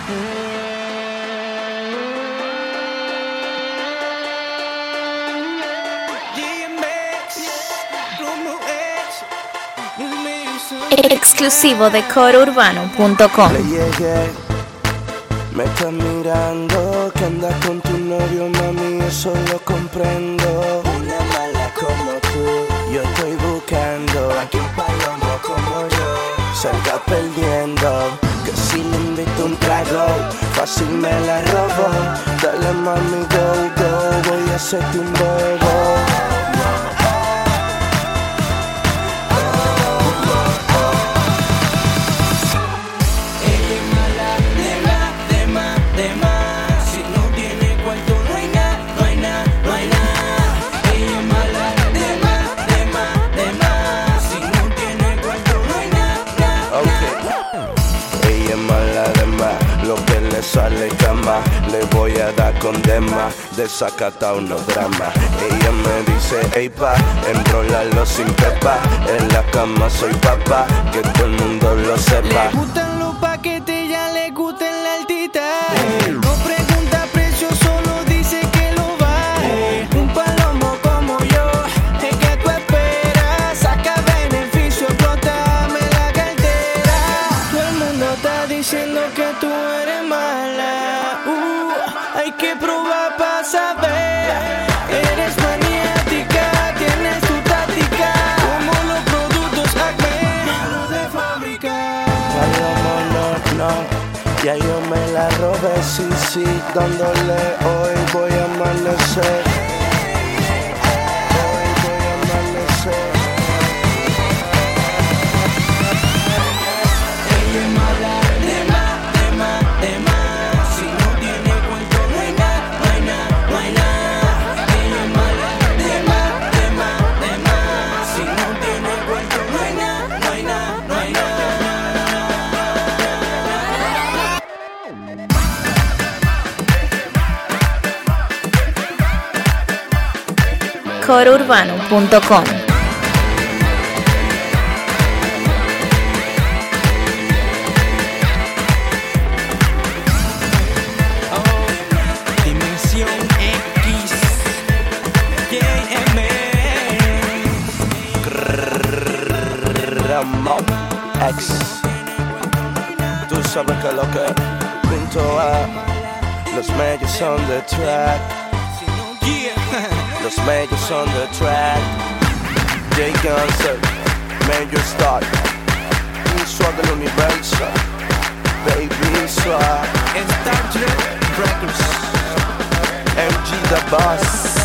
Exclusivo de corourbano.com. Le llegué, me estás mirando, que andas con tu novio, mami, eso lo comprendo. Una mala como tú, yo estoy buscando aquí un palomo como yo. Salga perdiendo, que si le invito un trago, fácil me la robo. Dale mami, go, go, voy a hacerte un bobo. Sale cama, le voy a dar con dema, desacata unos dramas. Ella me dice, ey pa, enrolalo sin pepa, en la cama soy papá, que todo el mundo lo sepa. Le gustan los paquetes, ya le gustan la altita. No pregunta precio, solo dice que lo vale. Un palomo como yo, es que tú esperas. Saca beneficio, explótame la cartera. Todo el mundo está diciendo que tú eres mala. Hay que probar para saber. Eres maniática, tienes tu táctica, como los productos Acme, malo de fábrica. Palomo no, ya yo me la robé, sí, sí, dándole hoy voy a amanecer. Hoy voy a amanecer. Ella es mala, de más. Si no tiene cuento, no hay nada, no hay nada, no hay nada. Ella es mala, de más. Si no tiene cuento, no hay nada, no hay nada, no hay nada. corourbano.com. Dimensión X, JM. Ramón X. Tú sabes que lo que junto a los medios on the track. Los medios on the track. Jay Gunser, Major Star. Un swag del universo. Baby swag. Star Trek Records. MG the Boss.